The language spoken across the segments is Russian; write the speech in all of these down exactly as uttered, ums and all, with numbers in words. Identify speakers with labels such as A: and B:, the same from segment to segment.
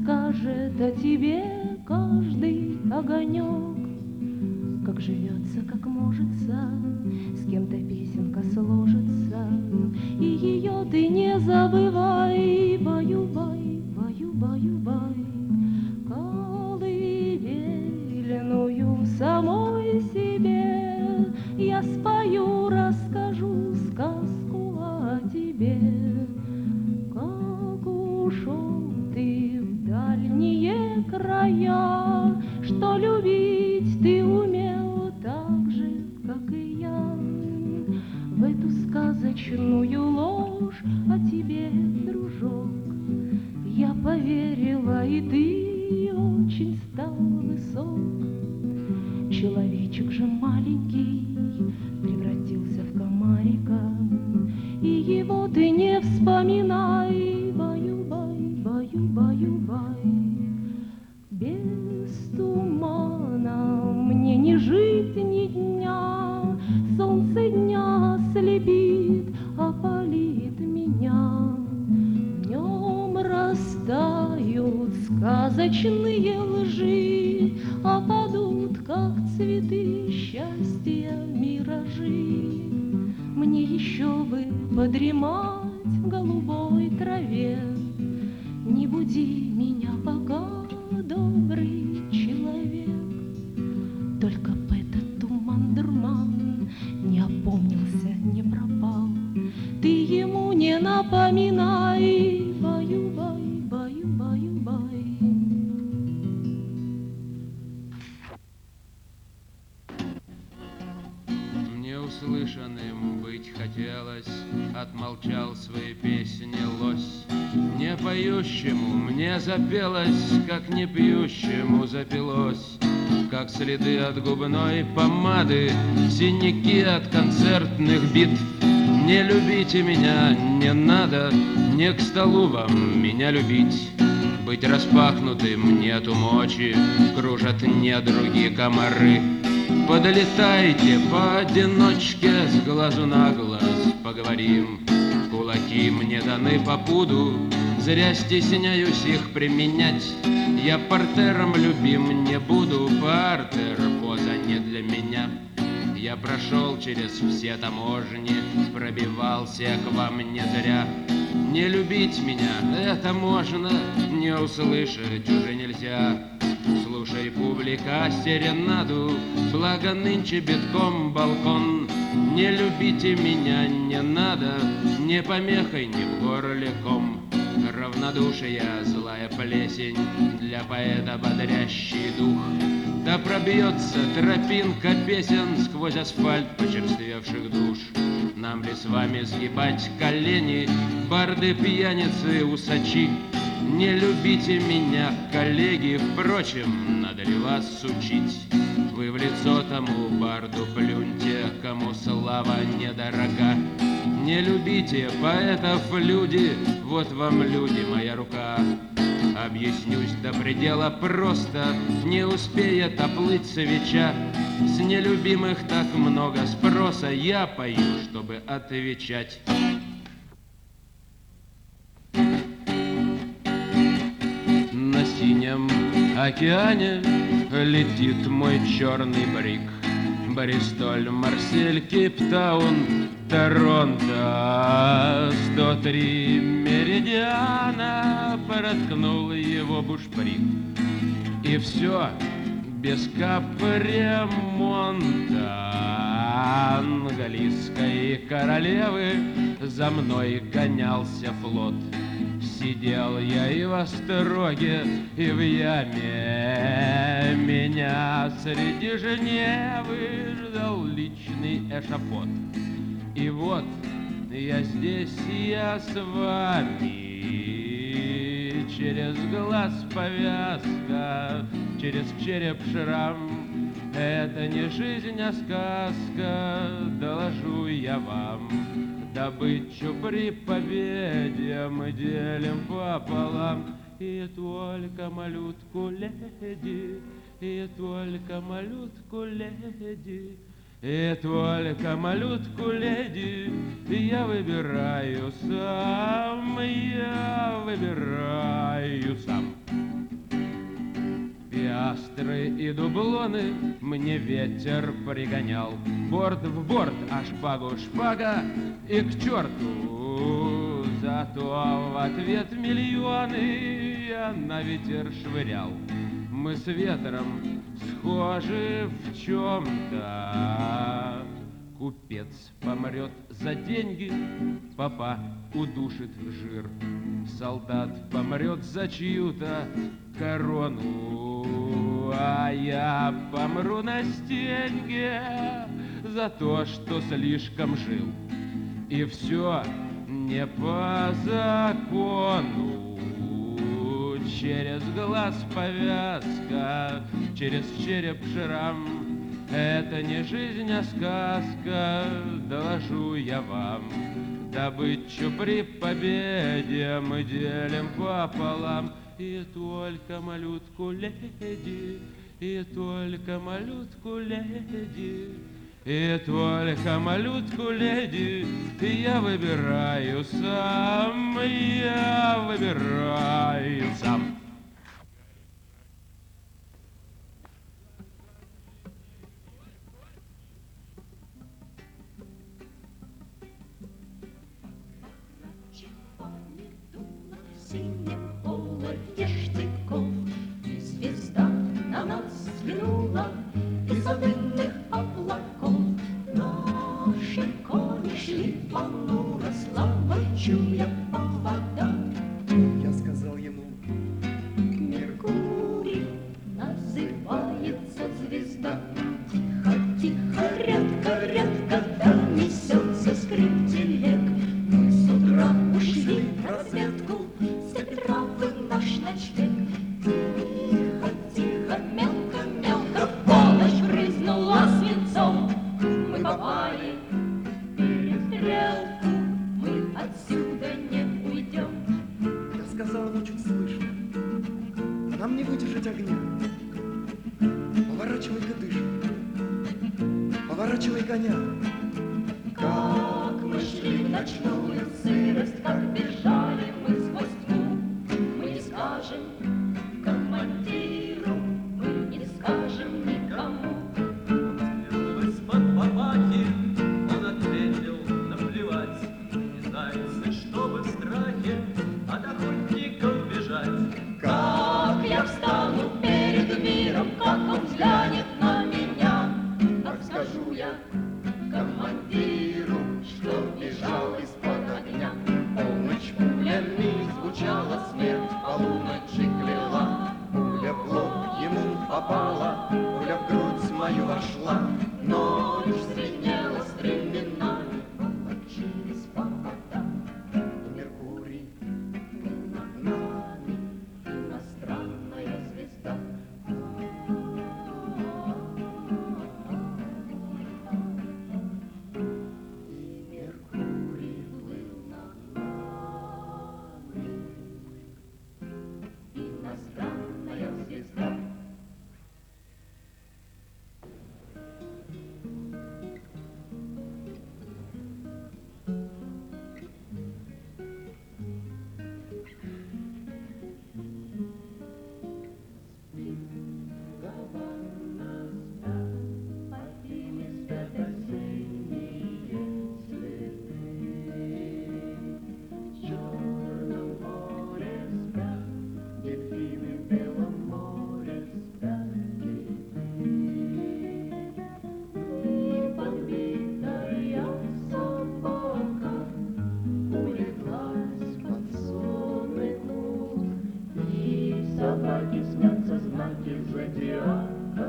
A: расскажет о тебе каждый огонек. Как живется, как можется, с кем-то песенка сложится, и ее ты не забывай. Баю-бай, баю-баю-бай, колыбельную самой себе я спою, расскажу сказку о тебе. Как ушел ты в дальние края, что любить ты умел так же, как и я. В эту сказочную ложь о тебе, дружок, я поверила, и ты очень стал высок. Человечек же маленький превратился в комарика, и его ты не вспоминай. Баю-бай, баю-баю-бай, без тумана мне не жить ни дня. Солнце дня слепит, опалит меня. В нем растают сказочные лжи, опадут, как цветы счастья, миражи. Мне еще бы подремать в голубой траве. Не буди меня пока, добрый человек. Только б этот туман-дурман не опомнился, не пропал. Ты ему не напоминай. Баю-бай, баю-баю-бай.
B: Неуслышанным быть хотелось, отмолчал свои песни лось. Не поющему мне запелось, как не пьющему запилось. Как следы от губной помады, синяки от концертных бит. Не любите меня, не надо, не к столу вам меня любить. Быть распахнутым нету мочи, кружат недруги комары. Подлетайте поодиночке, с глазу на глаз поговорим. Кулаки мне даны по пуду, зря стесняюсь их применять. Я партером любим не буду, партер поза не для меня. Я прошел через все таможни, пробивался к вам не зря. Не любить меня это можно, не услышать уже нельзя. Слушай, публика, серенаду, благо нынче битком балкон. Не любите меня, не надо, не помехой, не в горле ком. Равнодушие, злая плесень, для поэта бодрящий дух. Да пробьется тропинка песен сквозь асфальт почерствевших душ. Нам ли с вами сгибать колени, барды, пьяницы, усачи? Не любите меня, коллеги, впрочем, надо ли вас учить? Вы в лицо тому барду плюньте, кому слава недорога. Не любите поэтов, люди, вот вам, люди, моя рука. Объяснюсь до предела просто, не успеет оплыть свеча. С нелюбимых так много спроса, я пою, чтобы отвечать. На синем океане летит мой черный брик. Бристоль, Марсель, Кейптаун, Торонто. Сто три меридиана проткнул его бушприт. И все без капремонта. Английской королевы за мной гонялся флот. Сидел я и в Остроге, и в яме. Меня среди Женевы ждал личный эшафот. И вот я здесь, я с вами. Через глаз повязка, через череп шрам. Это не жизнь, а сказка, доложу я вам. Добычу при победе мы делим пополам. И только малютку леди, и только малютку леди, и только малютку леди я выбираю сам, я выбираю сам. пилястры и дублоны мне ветер пригонял. Борт в борт, а шпагу шпага и к черту. Зато в ответ миллионы я на ветер швырял. Мы с ветром схожи в чем-то. Купец помрет за деньги, попа удушит в жир. Солдат помрет за чью-то корону, а я помру на стенке за то, что слишком жил. И все не по закону. Через глаз повязка, через череп шрам. Это не жизнь, а сказка, доложу я вам. Добычу при победе мы делим пополам. И только малютку леди, и только малютку леди, и только малютку леди я выбираю сам, я выбираю сам.
A: Синем холоде штыков, и звезда на нас взглянула из-за дымных облаков. Наши кони шли понуро, слабо чуя повода.
C: Я сказал ему:
A: Меркурий называется звезда. Тихо, тихо, рядко, рядко, да несется скрип телег. Мы с утра ушли в разведку, травы наш ночлег. Тихо, тихо, мелко, мелко, полночь брызнула свинцом. Мы попали в перестрелку, мы отсюда не уйдем.
C: Я сказал ему чуть слышно: нам не выдержать огня. Поворачивай-ка дыши, поворачивай коня.
A: Как мы шли в ночную сырость, как бежали мы сквозь тьму. Мы не скажем командиру, мы не скажем никому.
D: Из-под папахи он ответил: наплевать, не знается, чтобы в страхе от охотников бежать.
A: Как я встану перед миром, как он взглянет на меня, как скажу я командиру, что бежал из-под огня.
C: Полночь пулями звучала, смерть полуночи кляла. Пуля в лоб ему попала, пуля в грудь мою вошла.
A: Ночь звенела стременами, волочились повода.
C: И Меркурий
A: Был над нами иностранная звезда. И Меркурий плыл над нами, иностранная звезда.
E: Собаки снятся знаки зодиака,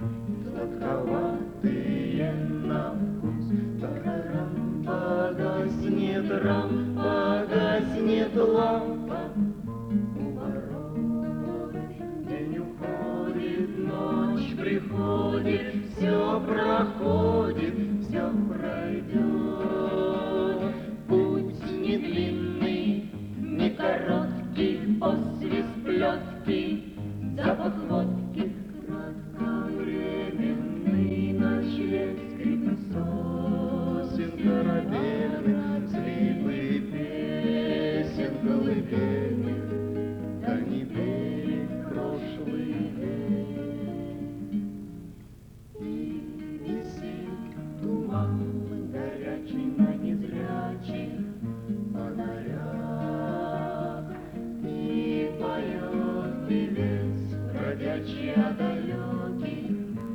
E: сладковатые на вкус. Тарарам, погаснет рам, погаснет лампа. У ворот день уходит, ночь приходит, все проходит, все пройдет. Путь не длинный, не короткий, посвист плетки, запах водки, кратковременный ночлег, скрипит сосен корабельных, скрипы песен колыбельных, да не берег прошлый век. бродячие далеких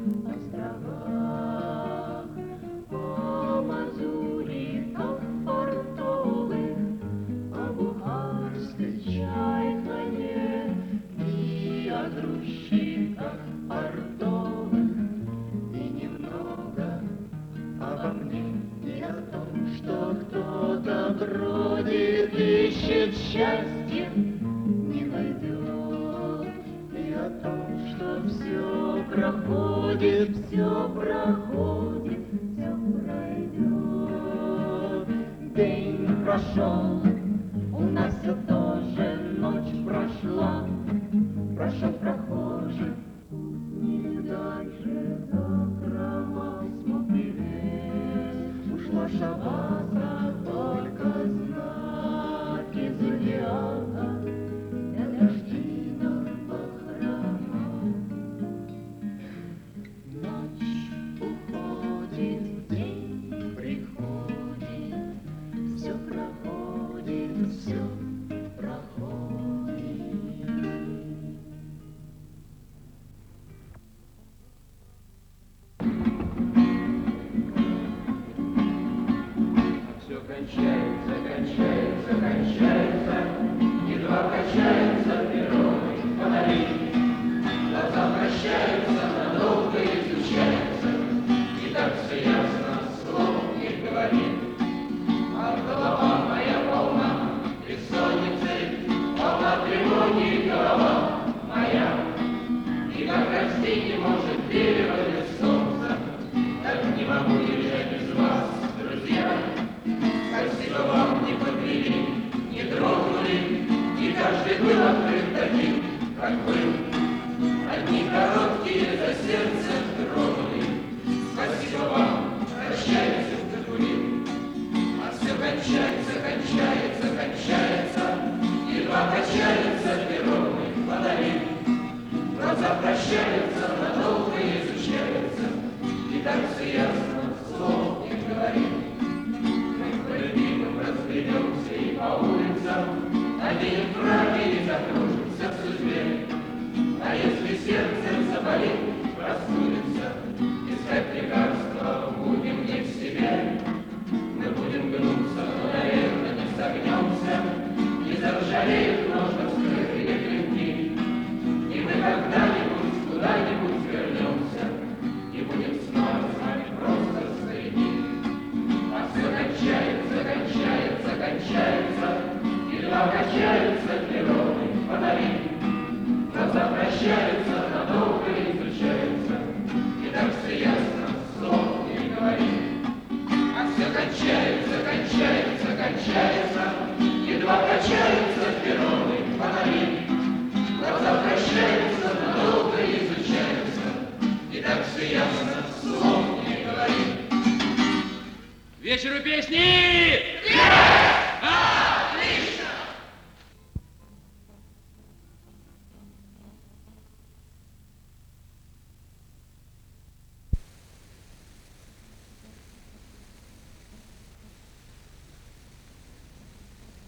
E: островах, о мазуриках портовых, о бухарской чайхане и о грузчиках портовых, и немного обо мне и о том, что кто-то бродит, ищет счастье, не найдет, и о том, что все проходит, все проходит, все пройдет. День прошел, у нас все тоже ночь прошла, прошел прохожий, не дальше закрома смутный лес, ушла шабаса, только знаки зодиака, дождина бахрома. Ночь уходит, день приходит, все проходит, все проходит.
B: Все кончается, кончается, кончается, едва качается перроны фонари. Глаза вращаются, надолго изучаются, и так все ясно, слов не говорит. А голова моя полна бессонницы, полна тревоги голова моя. Никак расти не может дерево без солнца, так не могу лежать без вас, друзья. Спасибо вам, не подвели, не дрогнули, и каждый был открыт таким, как был. Одни короткие за сердце тронули. Спасибо вам, прощайте, Катурин. А все кончается, кончается, кончается, едва качается перроны фонари. Глаза прощаются, надолго изучаются, и так все ясно, слов не говорит. Разберемся и по улицам, наденем фраки и закружимся в судьбе. А если сердце заболит, простудится, искать лекарства будем не в себе. Мы будем гнуться, но, наверное, не согнемся, не заржавеют ножно вскрытые клинки. И мы когда-нибудь куда-нибудь вернемся, и будем снова с вами просто старики. А все кончается, кончается, кончается, едва качаются перроны фонари. Глаза прощаются, надолго изучаются, и так все ясно, слов не говорит. А все кончается, кончается, кончается, едва качаются перроны фонари. Глаза прощаются, надолго изучаются, и так все ясно, слов не говорит. Вечеру песни!